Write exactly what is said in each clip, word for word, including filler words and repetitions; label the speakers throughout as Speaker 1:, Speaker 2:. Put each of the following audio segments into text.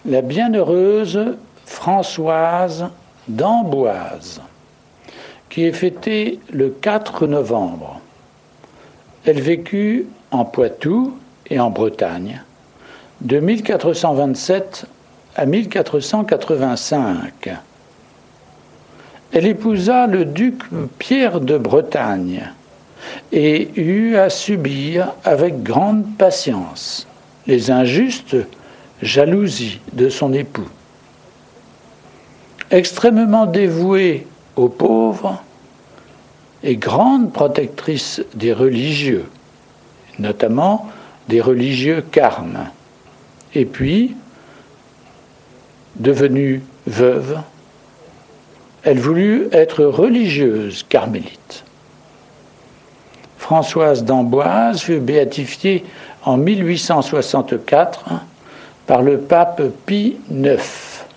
Speaker 1: la bienheureuse Françoise d'Amboise, qui est fêtée le quatre novembre. Elle vécut en Poitou et en Bretagne de mille quatre cent vingt-sept à mille quatre cent quatre-vingt-cinq. Elle épousa le duc Pierre de Bretagne et eut à subir avec grande patience les injustes jalousies de son époux. Extrêmement dévouée aux pauvres et grande protectrice des religieux, notamment des religieux carmes. Et puis, devenue veuve, elle voulut être religieuse carmélite. Françoise d'Amboise fut béatifiée en mille huit cent soixante-quatre par le pape Pie neuf.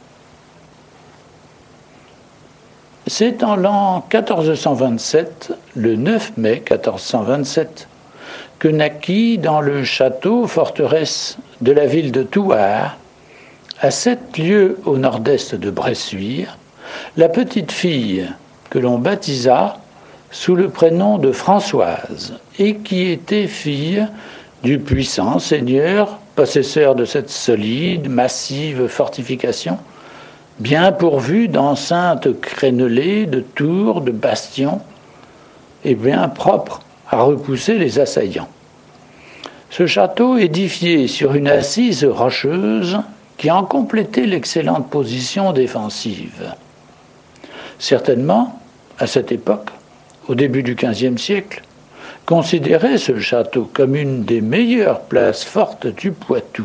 Speaker 1: C'est en l'an quatorze cent vingt-sept, le neuf mai quatorze cent vingt-sept, que naquit dans le château forteresse de la ville de Thouars, à sept lieues au nord-est de Bressuire, la petite fille que l'on baptisa sous le prénom de Françoise et qui était fille du puissant seigneur, possesseur de cette solide, massive fortification, bien pourvue d'enceintes crénelées, de tours, de bastions, et bien propre à repousser les assaillants. Ce château, édifié sur une assise rocheuse, qui en complétait l'excellente position défensive. Certainement, à cette époque, au début du quinzième siècle, considérait ce château comme une des meilleures places fortes du Poitou.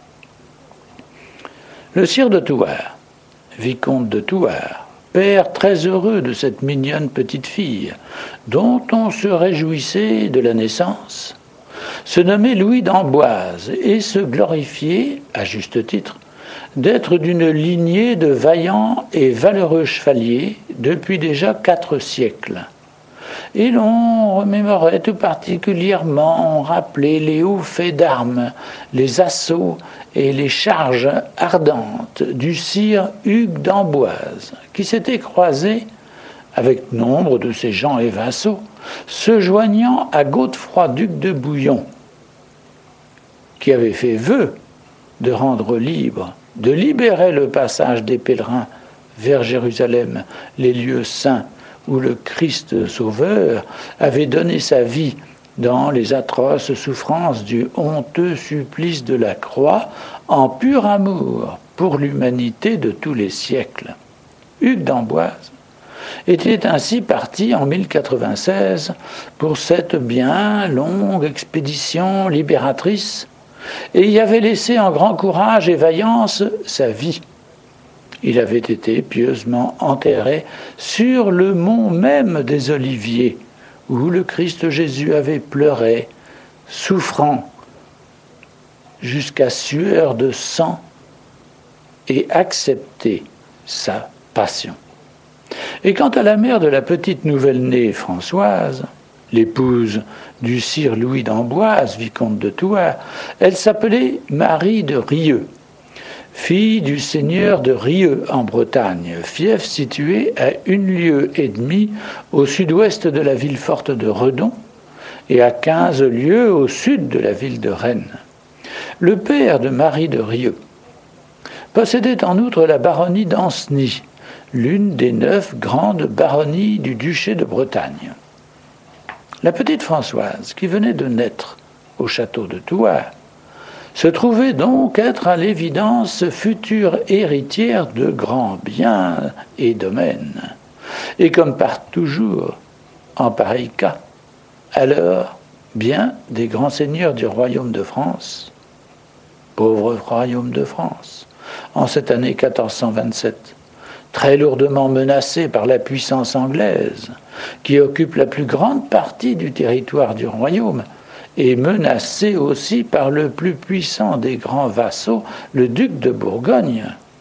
Speaker 1: Le sire de Thouars, vicomte de Thouars, père très heureux de cette mignonne petite fille, dont on se réjouissait de la naissance, se nommait Louis d'Amboise et se glorifiait, à juste titre, d'être d'une lignée de vaillants et valeureux chevaliers depuis déjà quatre siècles. Et l'on remémorait tout particulièrement, on rappelait les hauts faits d'armes, les assauts et les charges ardentes du sire Hugues d'Amboise, qui s'était croisé avec nombre de ses gens et vassaux, se joignant à Godefroy, duc de Bouillon, qui avait fait vœu de rendre libre, de libérer le passage des pèlerins vers Jérusalem, les lieux saints où le Christ Sauveur avait donné sa vie dans les atroces souffrances du honteux supplice de la croix, en pur amour pour l'humanité de tous les siècles. Hugues d'Amboise était ainsi parti en mille quatre-vingt-seize pour cette bien longue expédition libératrice et y avait laissé en grand courage et vaillance sa vie. Il avait été pieusement enterré sur le mont même des Oliviers, où le Christ Jésus avait pleuré, souffrant jusqu'à sueur de sang et accepté sa passion. Et quant à la mère de la petite nouvelle-née Françoise, l'épouse du sire Louis d'Amboise, vicomte de Thouars, elle s'appelait Marie de Rieux, fille du seigneur de Rieux en Bretagne, fief situé à une lieue et demie au sud-ouest de la ville forte de Redon et à quinze lieues au sud de la ville de Rennes. Le père de Marie de Rieux possédait en outre la baronnie d'Ancenis, l'une des neuf grandes baronnies du duché de Bretagne. La petite Françoise, qui venait de naître au château de Thouars, se trouvait donc être à l'évidence future héritière de grands biens et domaines. Et comme par toujours, en pareil cas, alors, bien des grands seigneurs du royaume de France, pauvre royaume de France, en cette année quatorze cent vingt-sept, très lourdement menacé par la puissance anglaise, qui occupe la plus grande partie du territoire du royaume, et menacé aussi par le plus puissant des grands vassaux, le duc de Bourgogne,